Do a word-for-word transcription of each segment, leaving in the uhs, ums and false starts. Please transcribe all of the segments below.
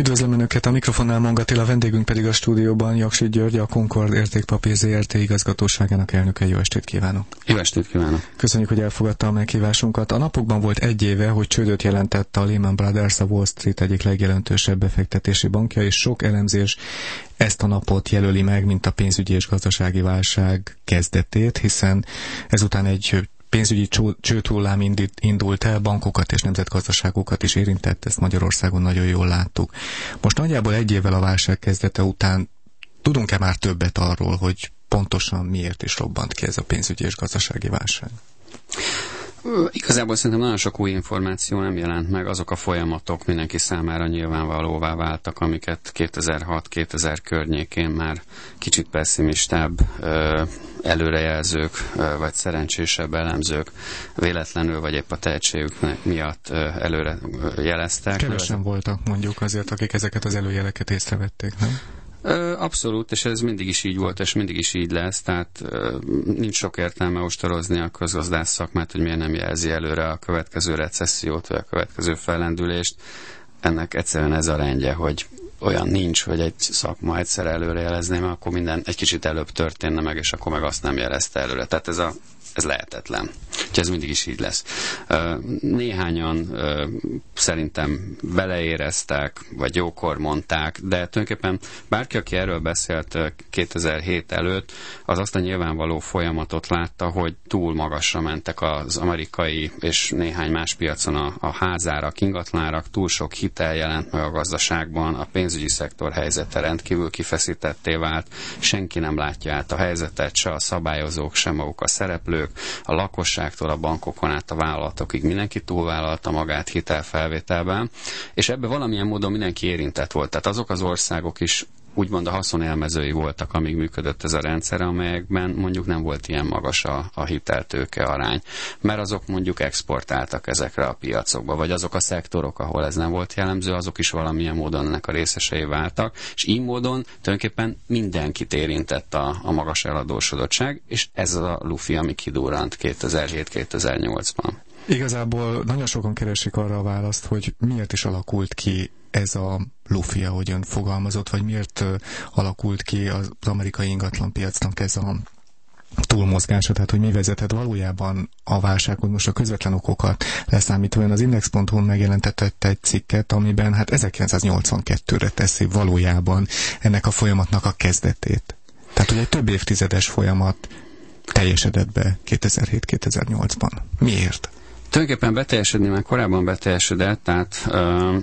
Üdvözlöm Önöket, a mikrofonnál Mong Attila, vendégünk pedig a stúdióban Jaksy György, a Concord Értékpapír zé er té igazgatóságának elnöke. Jó estét kívánok! Jó estét kívánok! Köszönjük, hogy elfogadta a meghívásunkat. A napokban volt egy éve, hogy csődöt jelentett a Lehman Brothers, a Wall Street egyik legjelentősebb befektetési bankja, és sok elemzés ezt a napot jelöli meg, mint a pénzügyi és gazdasági válság kezdetét, hiszen ezután egy pénzügyi csődhullám indult el, bankokat és nemzetgazdaságokat is érintett, ezt Magyarországon nagyon jól láttuk. Most nagyjából egy évvel a válság kezdete után tudunk-e már többet arról, hogy pontosan miért is robbant ki ez a pénzügyi és gazdasági válság? Igazából szerintem nagyon sok új információ nem jelent meg, azok a folyamatok mindenki számára nyilvánvalóvá váltak, amiket kétezer-hat-kétezer környékén már kicsit pessimistább előrejelzők, vagy szerencsésebb elemzők véletlenül, vagy épp a tehetségük miatt előre jeleztek. Kevesen voltak mondjuk azért, akik ezeket az előjeleket észrevették, nem? Abszolút, és ez mindig is így volt, és mindig is így lesz, tehát nincs sok értelme ostorozni a közgazdász szakmát, hogy miért nem jelzi előre a következő recessziót, vagy a következő fellendülést. Ennek egyszerűen ez a rendje, hogy olyan nincs, hogy egy szakma egyszer előre jelezné, mert akkor minden egy kicsit előbb történne meg, és akkor meg azt nem jelezte előre. Tehát ez a Ez lehetetlen. Úgyhogy ez mindig is így lesz. Néhányan szerintem beleéreztek, vagy jókor mondták, de tulajdonképpen bárki, aki erről beszélt kétezer-hét előtt, az azt a nyilvánvaló folyamatot látta, hogy túl magasra mentek az amerikai és néhány más piacon a, a házárak, ingatlanárak, túl sok hitel jelent meg a gazdaságban, a pénzügyi szektor helyzete rendkívül kifeszítetté vált, senki nem látja át a helyzetet, se a szabályozók, se maguk a szereplők, a lakosságtól a bankokon át a vállalatokig mindenki túlvállalta magát hitelfelvételben, és ebben valamilyen módon mindenki érintett volt. Tehát azok az országok is úgymond a haszonélmezői voltak, amíg működött ez a rendszer, amelyekben mondjuk nem volt ilyen magas a, a hiteltőke arány, mert azok mondjuk exportáltak ezekre a piacokba, vagy azok a szektorok, ahol ez nem volt jellemző, azok is valamilyen módon ennek a részesei váltak, és így módon tulajdonképpen mindenkit érintett a, a magas eladósodottság, és ez a lufi, ami kidurrant kétezer-hét-kétezer-nyolcban. Igazából nagyon sokan keresik arra a választ, hogy miért is alakult ki ez a lufi, ahogy ön fogalmazott, vagy miért uh, alakult ki az amerikai ingatlanpiacnak ez a túlmozgása, tehát hogy mi vezetett valójában a válsághoz, most a közvetlen okokat leszámítva. Ön az index pont hu-n megjelentetett egy cikket, amiben hát ezerkilencszáznyolcvankettőre teszi valójában ennek a folyamatnak a kezdetét. Tehát, hogy egy több évtizedes folyamat teljesedett be kétezer-hét-kétezer-nyolcban. Miért? Tulajdonképpen beteljesedni már korábban beteljesedett, tehát uh,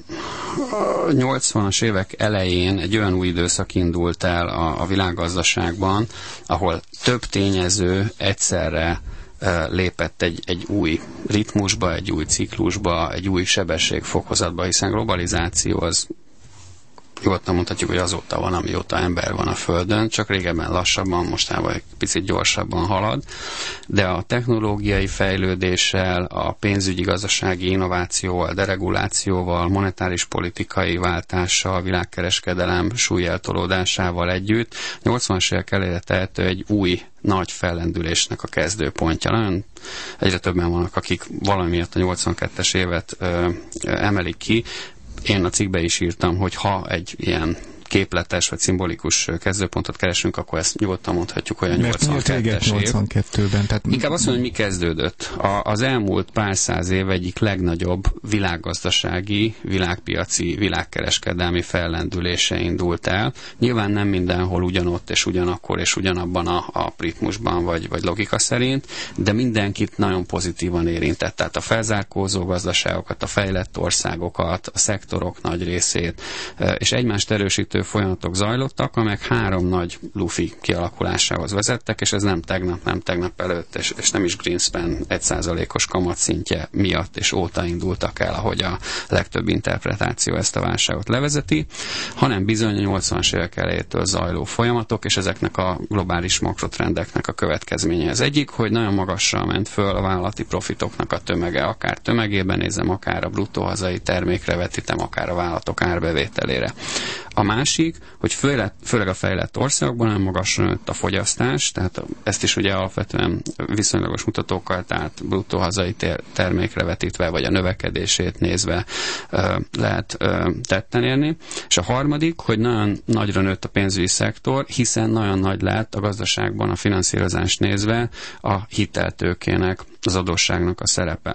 a nyolcvanas évek elején egy olyan új időszak indult el a, a világgazdaságban, ahol több tényező egyszerre uh, lépett egy, egy új ritmusba, egy új ciklusba, egy új sebességfokozatba, hiszen globalizáció az nyugodtan mondhatjuk, hogy azóta van, amióta ember van a Földön, csak régebben lassabban, mostában egy picit gyorsabban halad, de a technológiai fejlődéssel, a pénzügyi gazdasági innovációval, deregulációval, monetáris politikai váltással, világkereskedelem súlyeltolódásával együtt nyolcvanas évek elejére tehető egy új nagy fellendülésnek a kezdőpontja. Nagyon egyre többen vannak, akik valamiért a nyolcvankettes évet ö, emelik ki. Én a cikkbe is írtam, hogy ha egy ilyen képletes vagy szimbolikus kezdőpontot keresünk, akkor ezt nyugodtan mondhatjuk, hogy a nyolcvankettes év. nyolcvankettőben, tehát... Inkább azt mondom, hogy mi kezdődött. A, az elmúlt pár száz év egyik legnagyobb világgazdasági, világpiaci, világkereskedelmi fellendülése indult el. Nyilván nem mindenhol ugyanott és ugyanakkor és ugyanabban a, a ritmusban vagy, vagy logika szerint, de mindenkit nagyon pozitívan érintett. Tehát a felzárkózó gazdaságokat, a fejlett országokat, a szektorok nagy részét, és egymást erősítő folyamatok zajlottak, amelyek három nagy lufi kialakulásához vezettek, és ez nem tegnap, nem tegnap előtt, és, és nem is Greenspan egy százalékos kamatszintje miatt és óta indultak el, ahogy a legtöbb interpretáció ezt a válságot levezeti, hanem bizony a nyolcvanas évek elejétől zajló folyamatok, és ezeknek a globális makrotrendeknek a következménye. Az egyik, hogy nagyon magasra ment föl a vállalati profitoknak a tömege, akár tömegében nézem, akár a bruttó hazai termékre vetítem, akár a vállalatok árbevételére. A másik, hogy főleg, főleg a fejlett országokban nagyon magasra nőtt a fogyasztás, tehát ezt is ugye alapvetően viszonylagos mutatókkal, tehát bruttó hazai termékre vetítve, vagy a növekedését nézve lehet tetten érni. És a harmadik, hogy nagyon nagyra nőtt a pénzügyi szektor, hiszen nagyon nagy lett a gazdaságban a finanszírozást nézve a hiteltőkének, az adósságnak a szerepe.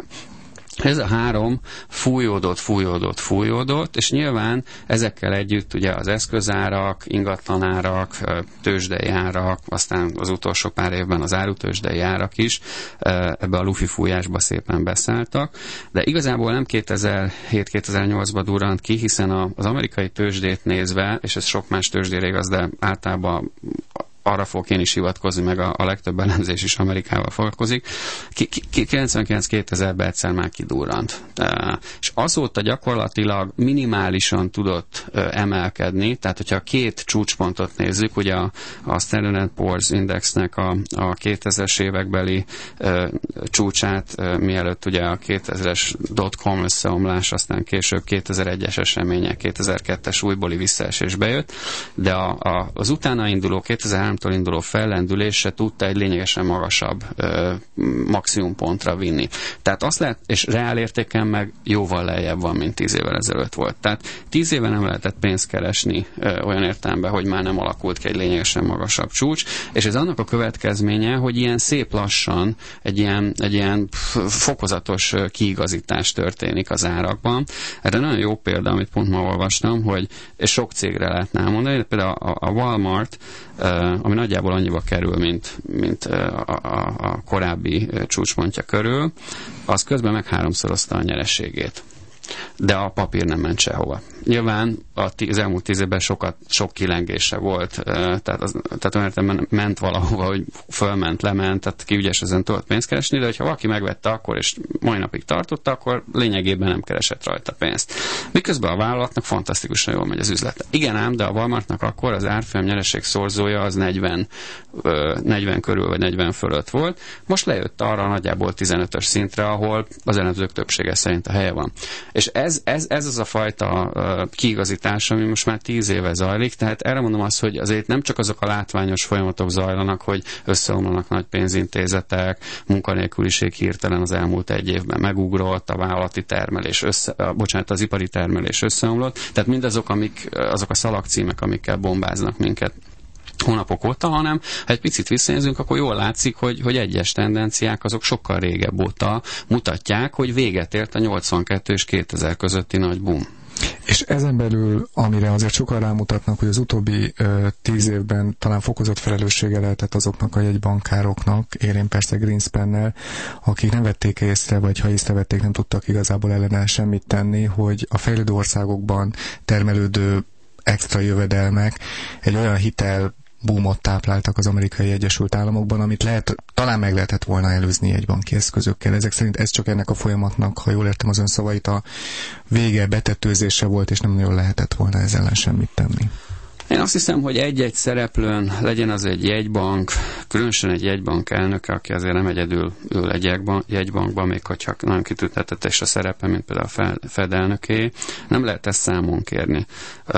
Ez a három fújódott, fújódott, fújódott, és nyilván ezekkel együtt ugye az eszközárak, ingatlanárak, tőzsdei árak, aztán az utolsó pár évben az árutőzsdei árak is ebbe a lufi fújásba szépen beszálltak, de igazából nem kétezer-hét kétezer-nyolcban durrant ki, hiszen az amerikai tőzsdét nézve, és ez sok más tőzsdére igaz, de általában arra fogok én is hivatkozni, meg a, a legtöbb elemzés is Amerikával foglalkozik. kilencvenkilenc kétezerben egyszer már kidurrant. E, és azóta gyakorlatilag minimálisan tudott e, emelkedni, tehát hogyha a két csúcspontot nézzük, ugye a, a Standard and Poor's Indexnek a, a kétezres évekbeli e, csúcsát, e, mielőtt ugye a kétezres dot-com összeomlás, aztán később kétezer-egyes események, kétezer-kettes újbóli visszaesés bejött, de a, a, az utána induló kétezer-három induló fellendülésre tudta egy lényegesen magasabb ö, maximumpontra vinni. Tehát azt lehet, és reál értéken meg jóval lejjebb van, mint tíz évvel ezelőtt volt. Tehát tíz éve nem lehetett pénzt keresni ö, olyan értelemben, hogy már nem alakult ki egy lényegesen magasabb csúcs, és ez annak a következménye, hogy ilyen szép lassan egy ilyen, egy ilyen fokozatos kiigazítás történik az árakban. Erre nagyon jó példa, amit pont ma olvastam, hogy és sok cégre lehetne mondani, de például a, a Walmart, ami nagyjából annyiba kerül, mint, mint a, a, a korábbi csúcspontja körül, az közben meg háromszorozta a nyereségét. De a papír nem ment sehova. Nyilván az elmúlt tíz évben sokat, sok kilengése volt, tehát, az, tehát olyan értelemben ment valahova, hogy fölment, lement, tehát ki ügyes ezen tudott pénzt keresni, de hogyha valaki megvette akkor, és mai napig tartotta, akkor lényegében nem keresett rajta pénzt. Miközben a vállalatnak fantasztikusan jól megy az üzlete. Igen ám, de a Walmartnak akkor az árfolyam nyereség szorzója az negyven, negyven körül, vagy negyven fölött volt. Most lejött arra nagyjából tizenötös szintre, ahol az elemzők többsége szerint a helye van. És ez, ez, ez az a fajta uh, kiigazítás, ami most már tíz éve zajlik, tehát erre mondom azt, hogy azért nem csak azok a látványos folyamatok zajlanak, hogy összeomlanak nagy pénzintézetek, munkanélküliség hirtelen az elmúlt egy évben megugrott, a vállalati termelés össze, uh, bocsánat, az ipari termelés összeomlott, tehát mindazok, amik, azok a szalagcímek, amikkel bombáznak minket hónapok óta, hanem ha egy picit visszanézünk, akkor jól látszik, hogy, hogy egyes tendenciák azok sokkal régebb óta mutatják, hogy véget ért a nyolcvankettő és kétezer közötti nagy boom. És ezen belül, amire azért sokan rámutatnak, hogy az utóbbi ö, tíz évben talán fokozott felelőssége lehetett azoknak a jegybankároknak, élén persze Greenspannel, akik nem vették észre, vagy ha észrevették, nem tudtak igazából ellene semmit tenni, hogy a fejlődő országokban termelődő extra jövedelmek egy olyan hitel boomot tápláltak az Amerikai Egyesült Államokban, amit lehet, talán meg lehetett volna előzni egy banki eszközökkel. Ezek szerint ez csak ennek a folyamatnak, ha jól értem az ön szavait, a vége betetőzése volt, és nem nagyon lehetett volna ezzel ellen semmit tenni. Én azt hiszem, hogy egy-egy szereplőn, legyen az egy jegybank, különösen egy jegybank elnöke, aki azért nem egyedül ül egy jegybankban, még hogyha nagyon kitüntetetés a szerepe, mint például a Fed elnöké, nem lehet ezt számon kérni.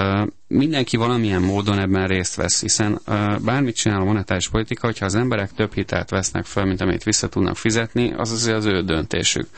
Mindenki valamilyen módon ebben részt vesz, hiszen bármit csinál a monetáris politika, hogyha az emberek több hitelt vesznek fel, mint amit vissza tudnak fizetni, az azért az ő döntésük.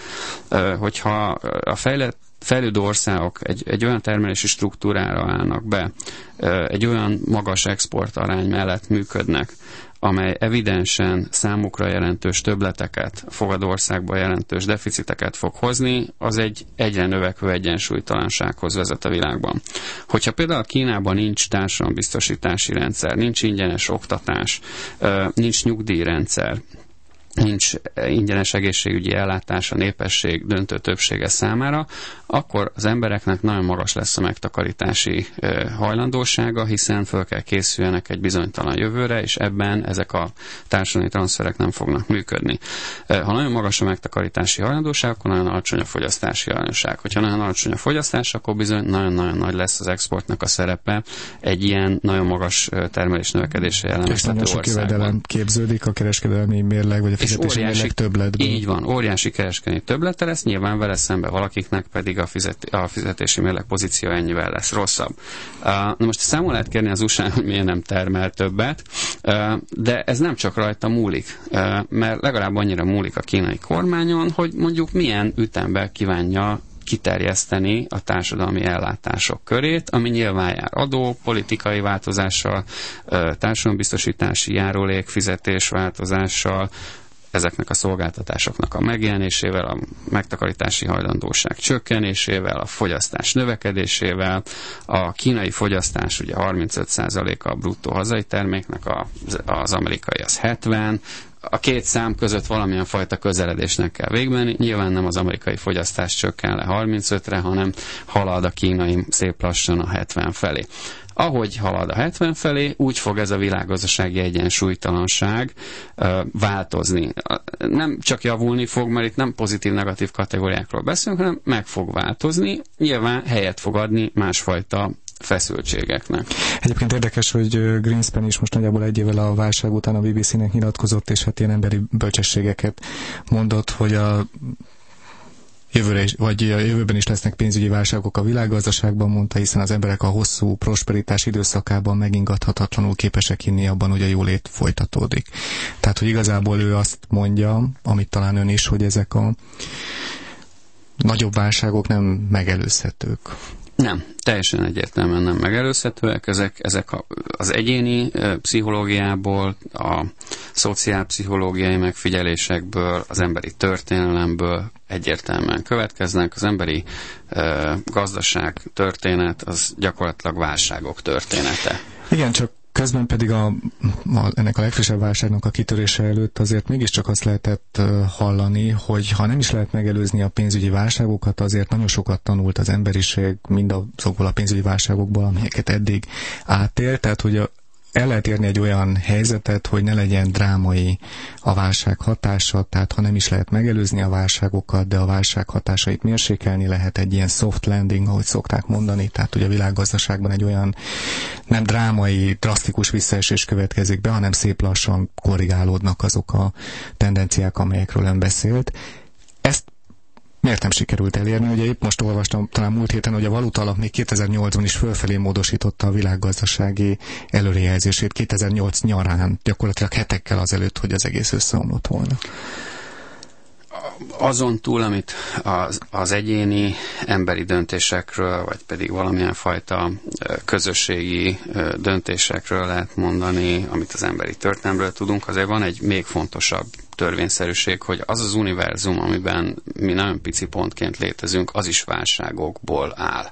Hogyha a fejlett fejlődő országok egy, egy olyan termelési struktúrára állnak be, egy olyan magas exportarány mellett működnek, amely evidensen számukra jelentős többleteket, fogadó országban jelentős deficiteket fog hozni, az egy egyre növekvő egyensúlytalansághoz vezet a világban. Hogyha például Kínában nincs társadalombiztosítási rendszer, nincs ingyenes oktatás, nincs nyugdíjrendszer, nincs ingyenes egészségügyi ellátás a népesség döntő többsége számára, akkor az embereknek nagyon magas lesz a megtakarítási hajlandósága, hiszen föl kell készüljenek egy bizonytalan jövőre, és ebben ezek a társadalmi transzferek nem fognak működni. Ha nagyon magas a megtakarítási hajlandóság, akkor nagyon alacsony a fogyasztási hajlandóság. Hogyha nagyon alacsony a fogyasztás, akkor bizony nagyon-nagyon nagy lesz az exportnak a szerepe egy ilyen nagyon magas termelés növekedésre jellemeztető országban. És nagyon sok jövedelem képződik a kereskedelmi mérleg, vagy a fizetési mérleg többletből. Így van, óriási kereskedelmi többlete lesz, nyilván vele szembe valakiknek pedig a, fizet, a fizetési mérleg pozíció ennyivel lesz rosszabb. Uh, na most számon lehet kérni az u es á-n, hogy miért nem termel többet, uh, de ez nem csak rajta múlik, uh, mert legalább annyira múlik a kínai kormányon, hogy mondjuk milyen ütemben kívánja kiterjeszteni a társadalmi ellátások körét, ami nyilván jár adó, politikai változással, társadalombiztosítási járulék, fizetés változással, ezeknek a szolgáltatásoknak a megjelenésével, a megtakarítási hajlandóság csökkenésével, a fogyasztás növekedésével. A kínai fogyasztás ugye harmincöt százaléka a bruttó hazai terméknek, az amerikai az hetven, a két szám között valamilyen fajta közeledésnek kell végbenni. Nyilván nem az amerikai fogyasztás csökken le harmincötre, hanem halad a kínai szép lassan a hetven felé. Ahogy halad a hetven felé, úgy fog ez a világgazdasági egyensúlytalanság uh, változni. Nem csak javulni fog, mert itt nem pozitív-negatív kategóriákról beszélünk, hanem meg fog változni. Nyilván helyet fog adni másfajta feszültségeknek. Egyébként érdekes, hogy Greenspan is most nagyjából egy évvel a válság után a bé bé cé-nek nyilatkozott, és hát ilyen emberi bölcsességeket mondott, hogy a jövőre is, vagy a jövőben is lesznek pénzügyi válságok a világgazdaságban, mondta, hiszen az emberek a hosszú prosperitás időszakában megingathatatlanul képesek hinni abban, hogy a jólét folytatódik. Tehát, hogy igazából ő azt mondja, amit talán ön is, hogy ezek a nagyobb válságok nem megelőzhetők. Nem, teljesen egyértelműen nem megelőzhetőek. Ezek, ezek a, az egyéni e, pszichológiából, a szociálpszichológiai megfigyelésekből, az emberi történelemből egyértelműen következnek. Az emberi e, gazdaság történet az gyakorlatilag válságok története. Igen, csak közben pedig a, a, ennek a legfrissebb válságnak a kitörése előtt azért mégiscsak azt lehetett uh, hallani, hogy ha nem is lehet megelőzni a pénzügyi válságokat, azért nagyon sokat tanult az emberiség mindazokból a pénzügyi válságokból, amelyeket eddig átélt, tehát hogy a el lehet érni egy olyan helyzetet, hogy ne legyen drámai a válság hatása, tehát ha nem is lehet megelőzni a válságokat, de a válság hatásait mérsékelni lehet, egy ilyen soft landing, ahogy szokták mondani, tehát hogy a világgazdaságban egy olyan nem drámai, drasztikus visszaesés következik be, hanem szép lassan korrigálódnak azok a tendenciák, amelyekről ön beszélt. Ezt miért nem sikerült elérni? Ugye épp most olvastam talán múlt héten, hogy a valuta alap még kétezer-nyolcban is fölfelé módosította a világgazdasági előrejelzését kétezer-nyolc nyarán, gyakorlatilag hetekkel azelőtt, hogy az egész összeomlott volna. Azon túl, amit az, az egyéni emberi döntésekről, vagy pedig valamilyen fajta közösségi döntésekről lehet mondani, amit az emberi történelemről tudunk, azért van egy még fontosabb törvényszerűség, hogy az az univerzum, amiben mi nagyon pici pontként létezünk, az is válságokból áll.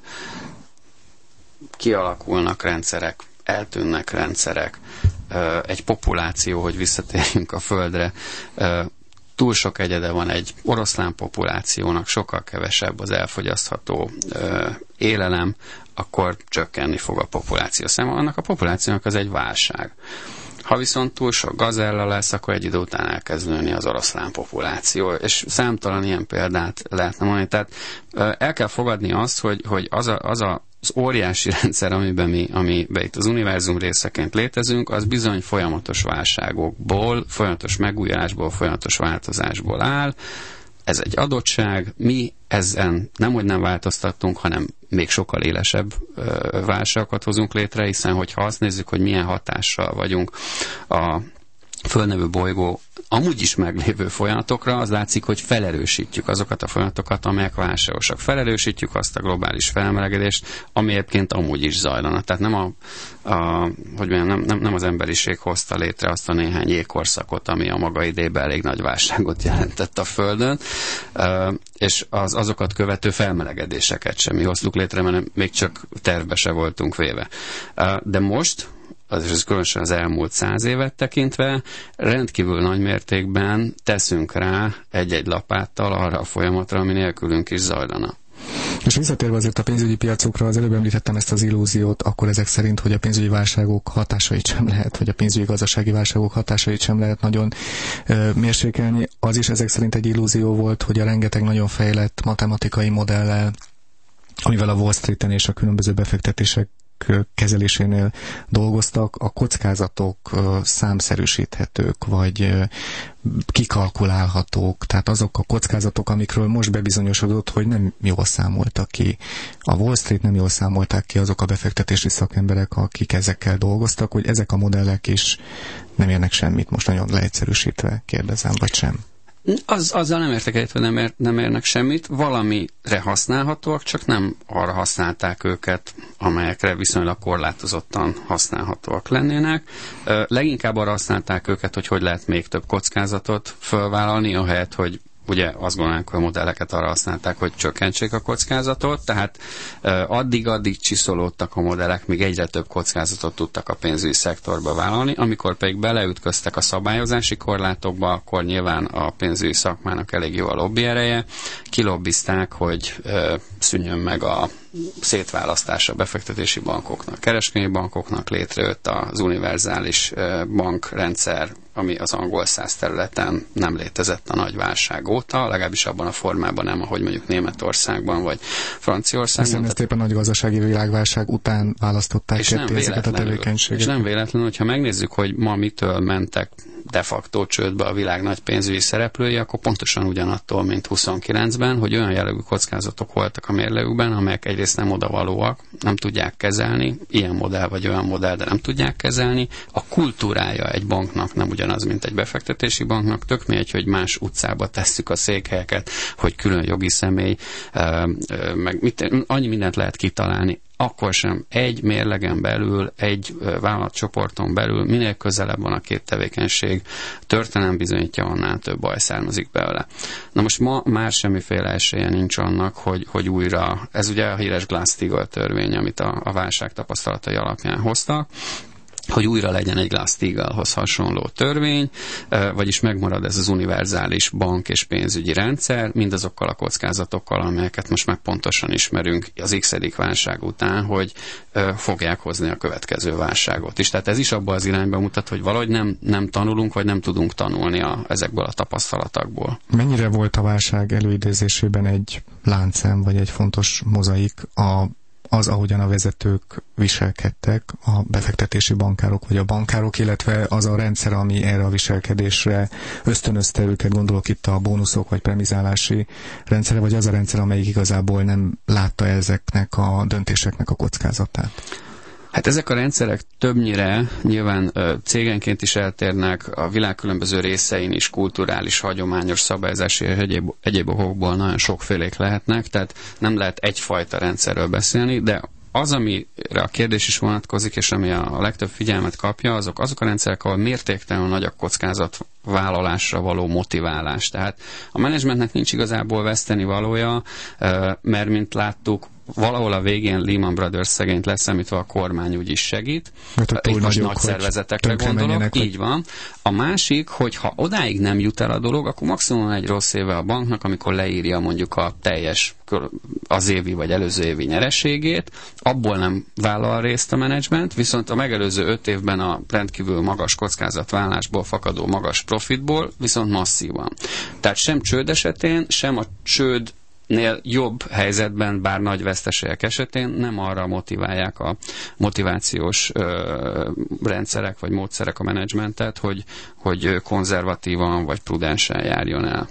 Kialakulnak rendszerek, eltűnnek rendszerek, egy populáció, hogy visszatérjünk a Földre, túl sok egyede van egy oroszlán populációnak, sokkal kevesebb az elfogyasztható ö, élelem, akkor csökkenni fog a populáció száma. Annak a populációnak az egy válság. Ha viszont túl sok gazella lesz, akkor egy idő után elkezd nőni az oroszlán populáció, és számtalan ilyen példát lehetne mondani. Tehát ö, el kell fogadni azt, hogy, hogy az a, az a az óriási rendszer, amiben mi, amiben itt az univerzum részeként létezünk, az bizony folyamatos válságokból, folyamatos megújulásból, folyamatos változásból áll. Ez egy adottság. Mi ezen nemhogy nem változtattunk, hanem még sokkal élesebb ö, válságokat hozunk létre, hiszen hogyha azt nézzük, hogy milyen hatással vagyunk a Földnevű bolygó amúgy is meglévő folyamatokra, az látszik, hogy felerősítjük azokat a folyamatokat, amelyek válságosak. Felerősítjük azt a globális felmelegedést, ami egyébként amúgy is zajlana. Tehát nem, a, a, hogy mondjam, nem, nem, nem az emberiség hozta létre azt a néhány jégkorszakot, ami a maga idejében elég nagy válságot jelentett a Földön, és az, azokat követő felmelegedéseket sem mi hoztuk létre, mert még csak tervbe se voltunk véve. De most, az is különösen az elmúlt száz évet tekintve, rendkívül nagy mértékben teszünk rá egy-egy lapáttal arra a folyamatra, ami nélkülünk is zajlana. És visszatérve azért a pénzügyi piacokra, az előbb említettem ezt az illúziót, akkor ezek szerint, hogy a pénzügyi válságok hatásait sem lehet, vagy a pénzügyi gazdasági válságok hatásait sem lehet nagyon ö, mérsékelni. Az is ezek szerint egy illúzió volt, hogy a rengeteg nagyon fejlett matematikai modellel, amivel a Wall Streeten és a különböző befektetések kezelésénél dolgoztak, a kockázatok számszerűsíthetők, vagy kikalkulálhatók, tehát azok a kockázatok, amikről most bebizonyosodott, hogy nem jól számoltak ki. A Wall Street nem jól számolták ki azok a befektetési szakemberek, akik ezekkel dolgoztak, hogy ezek a modellek is nem érnek semmit, most nagyon leegyszerűsítve kérdezem, vagy sem. Az, azzal nem értek egyet, hogy nem, ér, nem érnek semmit. Valamire használhatóak, csak nem arra használták őket, amelyekre viszonylag korlátozottan használhatóak lennének. Leginkább arra használták őket, hogy hogy lehet még több kockázatot fölvállalni, ahelyett, hogy ugye azt gondolják, hogy a modelleket arra használták, hogy csökkentsék a kockázatot, tehát addig-addig csiszolódtak a modellek, míg egyre több kockázatot tudtak a pénzügyi szektorba vállalni, amikor pedig beleütköztek a szabályozási korlátokba, akkor nyilván a pénzügyi szakmának elég jó a lobby ereje, kilobbizták, hogy szűnjön meg a szétválasztása a befektetési bankoknak, kereskedelmi bankoknak, létrejött az univerzális bankrendszer, ami az angol száz területen nem létezett a nagy válság óta, legalábbis abban a formában nem, ahogy mondjuk Németországban vagy Franciaországban. Hiszen ezt éppen nagy gazdasági világválság után választották ketté ezeket a tevékenységeket. És nem véletlenül, hogyha megnézzük, hogy ma mitől mentek de facto csődbe a világ nagy pénzügyi szereplői, akkor pontosan ugyanattól, mint huszonkilencben, hogy olyan jellegű kockázatok voltak a mérlegükben, amelyek egyrészt nem odavalóak, nem tudják kezelni, ilyen modell vagy olyan modell, de nem tudják kezelni. A kultúrája egy banknak nem ugyanaz, mint egy befektetési banknak, tök mindegy, hogy más utcába tesszük a székhelyeket, hogy külön jogi személy, meg mit, annyi mindent lehet kitalálni. Akkor sem egy mérlegen belül, egy vállalatcsoporton belül, minél közelebb van a két tevékenység, történelem bizonyítja, annál több baj származik belőle. Na most ma már semmiféle esélye nincs annak, hogy, hogy újra, ez ugye a híres Glass-Steagall törvény, amit a, a válság tapasztalatai alapján hoztak, hogy újra legyen egy Glass-Steagallhoz hasonló törvény, vagyis megmarad ez az univerzális bank és pénzügyi rendszer, mindazokkal a kockázatokkal, amelyeket most már pontosan ismerünk az x-edik válság után, hogy fogják hozni a következő válságot is. Tehát ez is abban az irányba mutat, hogy valahogy nem, nem tanulunk, vagy nem tudunk tanulni a, ezekből a tapasztalatokból. Mennyire volt a válság előidézésében egy láncszem, vagy egy fontos mozaik a az, ahogyan a vezetők viselkedtek, a befektetési bankárok vagy a bankárok, illetve az a rendszer, ami erre a viselkedésre ösztönözte őket, gondolok itt a bónuszok vagy premizálási rendszere, vagy az a rendszer, amelyik igazából nem látta ezeknek a döntéseknek a kockázatát? Hát ezek a rendszerek többnyire nyilván ö, cégenként is eltérnek, a világ különböző részein is kulturális, hagyományos, szabályozási és egyéb, egyéb okokból nagyon sokfélék lehetnek, tehát nem lehet egyfajta rendszerről beszélni, de az, amire a kérdés is vonatkozik, és ami a legtöbb figyelmet kapja, azok, azok a rendszerek, ahol mértéktelenül nagy a kockázatvállalásra való motiválás. Tehát a menedzsmentnek nincs igazából veszteni valója, mert mint láttuk, valahol a végén Lehman Brothers szegényt leszámítva a kormány úgyis segít. Itt most nagy szervezetekre gondolok, így van. A másik, hogy ha odáig nem jut el a dolog, akkor maximum egy rossz éve a banknak, amikor leírja mondjuk a teljes az évi vagy előző évi nyereségét, abból nem vállal részt a menedzsment, viszont a megelőző öt évben a rendkívül magas kockázatvállalásból fakadó magas profitból viszont masszívan. Tehát sem csőd esetén, sem a csőd nél jobb helyzetben, bár nagy veszteségek esetén nem arra motiválják a motivációs ö, rendszerek vagy módszerek a menedzsmentet, hogy, hogy konzervatívan vagy prudensen járjon el.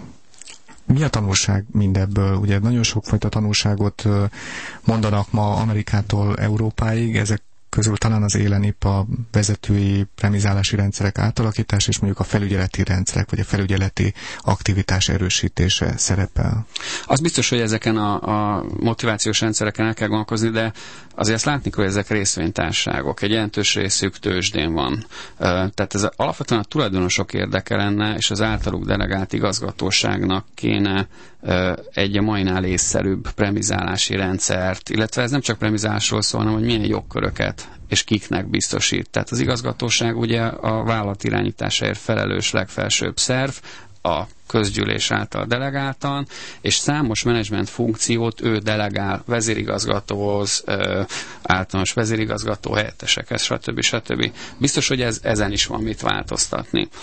Mi a tanulság mindebből? Ugye nagyon sokfajta tanulságot mondanak ma Amerikától Európáig, ezek közül talán az élen épp a vezetői premizálási rendszerek átalakítás és mondjuk a felügyeleti rendszerek, vagy a felügyeleti aktivitás erősítése szerepel. Az biztos, hogy ezeken a, a motivációs rendszereken el kell gondolkozni, de azért azt látni, hogy ezek részvénytársaságok. Egy jelentős részük tőzsdén van. Tehát ez alapvetően a tulajdonosok érdeke lenne, és az általuk delegált igazgatóságnak kéne egy a mainál észszerűbb premizálási rendszert, illetve ez nem csak premizálásról szól, hanem hogy milyen jogköröket és kiknek biztosít. Tehát az igazgatóság ugye a vállalat irányításáért felelős legfelsőbb szerv, a közgyűlés által delegáltan, és számos menedzsment funkciót ő delegál vezérigazgatóhoz, általános vezérigazgató helyettesekhez, stb. stb. Biztos, hogy ez, ezen is van mit változtatni.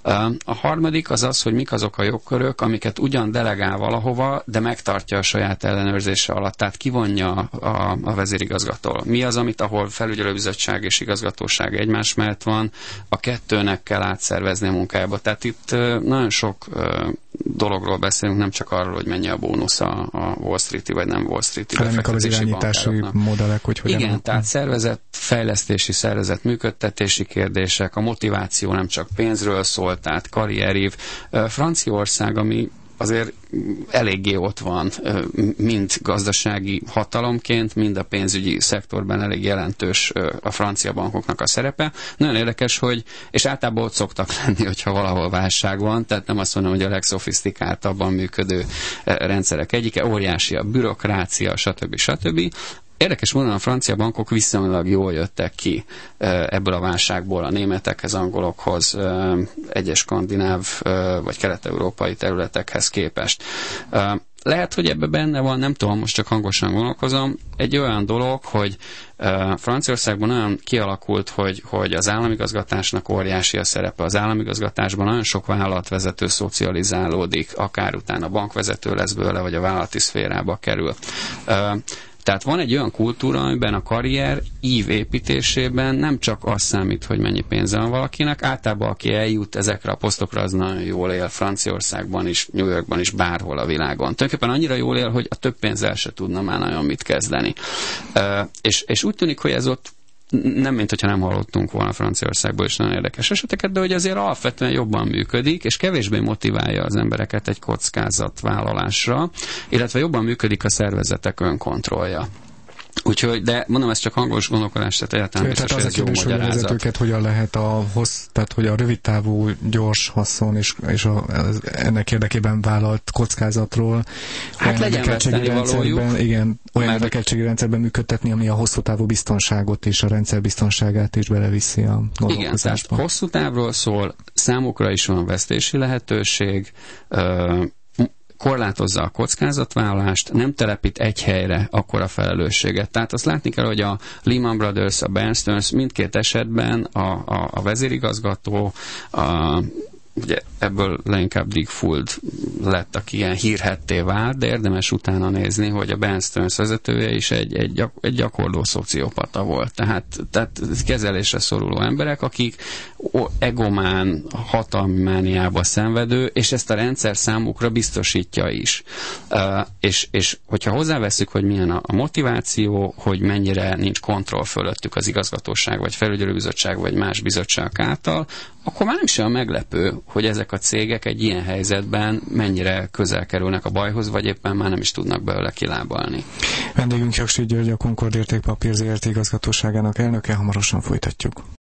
A harmadik az az, hogy mik azok a jogkörök, amiket ugyan delegál valahova, de megtartja a saját ellenőrzése alatt, tehát kivonja a, a vezérigazgató. Mi az, amit ahol felügyelőbizottság és igazgatóság egymás mellett van, a kettőnek kell átszervezni a munkájába. Tehát itt nagyon sok dologról beszélünk, nem csak arról, hogy mennyi a bónusz a, a Wall Street-i vagy nem Wall Street-i befektetési bankároknak. Modellek, hogy hogyan. Igen, tehát szervezet fejlesztési, szervezet működtetési kérdések, a motiváció nem csak pénzről szól, tehát karrierív. Franciaország, ami azért eléggé ott van, mind gazdasági hatalomként, mind a pénzügyi szektorban elég jelentős a francia bankoknak a szerepe. Nagyon érdekes, hogy, és általában ott szoktak lenni, hogyha valahol válság van, tehát nem azt mondom, hogy a legszofisztikáltabban működő rendszerek egyike, óriási a bürokrácia, stb. stb. Érdekes módon a francia bankok viszonylag jól jöttek ki ebből a válságból a németekhez, angolokhoz, egyes skandináv vagy kelet-európai területekhez képest. Lehet, hogy ebbe benne van, nem tudom, most csak hangosan gondolkozom, egy olyan dolog, hogy Franciaországban olyan kialakult, hogy, hogy az államigazgatásnak óriási a szerepe. Az államigazgatásban nagyon sok vállalatvezető szocializálódik, akár utána bankvezető lesz belőle, vagy a vállalati szférába kerül. Tehát van egy olyan kultúra, amiben a karrier ív építésében nem csak az számít, hogy mennyi pénze van valakinek, általában aki eljut ezekre a posztokra, az nagyon jól él Franciaországban is, New Yorkban is, bárhol a világon. Tulajdonképpen annyira jól él, hogy a több pénzzel se tudna már nagyon mit kezdeni. Uh, és, és úgy tűnik, hogy ez ott nem, mint hogyha nem hallottunk volna Franciaországból is nagyon érdekes eseteket, de hogy azért alapvetően jobban működik, és kevésbé motiválja az embereket egy kockázatvállalásra, illetve jobban működik a szervezetek önkontrollja. Úgyhogy, de mondom, ez csak hangos gondolkodás, tehát egyáltalán biztos, hogy ez jó magyarázat. Tehát az a kérdés, hogy a vezetőket hogyan lehet a hossz, tehát hogy a rövidtávú, gyors haszon és, és a, ennek érdekében vállalt kockázatról hát legyen veszteni valójuk. Igen, olyan érdekeltségi rendszerben működtetni, ami a hosszú távú biztonságot és a rendszer biztonságát is beleviszi a gondolkozásba. Igen, tehát hosszú távról szól, számukra is van vesztési lehetőség, ö, korlátozza a kockázatvállalást, nem telepít egy helyre akkora felelősséget. Tehát azt látni kell, hogy a Lehman Brothers, a Bear Stearns mindkét esetben a, a, a vezérigazgató, a, ugye ebből leginkább Dick Fuld lett, aki ilyen hírhetté vált, de érdemes utána nézni, hogy a Bear Stearns vezetője is egy, egy, gyak, egy gyakorló szociopata volt. Tehát, tehát kezelésre szoruló emberek, akik egomán, hatalmi mániába szenvedő, és ezt a rendszer számukra biztosítja is. Uh, és, és hogyha hozzáveszünk, hogy milyen a, a motiváció, hogy mennyire nincs kontroll fölöttük az igazgatóság, vagy felügyelőbizottság, vagy más bizottság által, akkor már nem is olyan meglepő, hogy ezek a cégek egy ilyen helyzetben mennyire közel kerülnek a bajhoz, vagy éppen már nem is tudnak belőle kilábalni. Vendégünk Jaksy György, a Concord Értékpapír zé er té igazgatóságának elnöke, hamarosan folytatjuk.